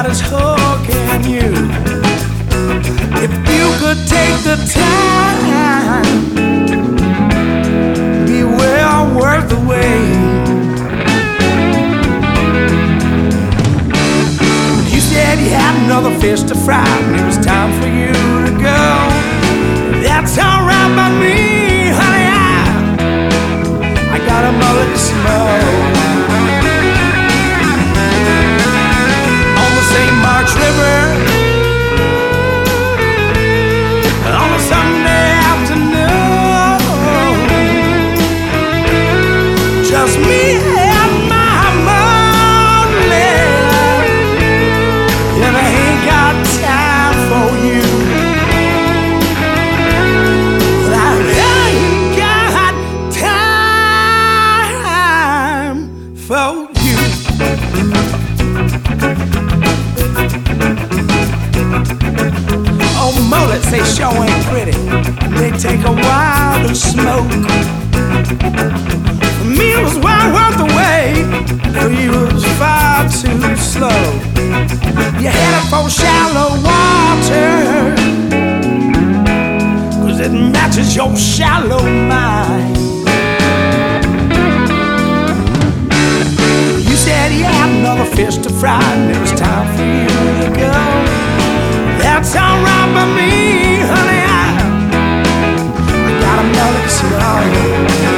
is hooking you. If you could take the time, be well worth the wait. You said you had another fish to fry, and it was time for you to go. That's alright by me, honey. I got a mullet to smoke on the St. Mark's River on a Sunday afternoon. Just me and my money, and I ain't got time for you. I ain't got time for you. Oh, mullets, they sure ain't pretty. They take a while to smoke. For me, it was well worth the wait. For you, it was far too slow. You're headed for shallow water, 'cause it matches your shallow mind. You said you had another fish to fry, and it was time for you to go. That's alright by me, honey. I got another smoke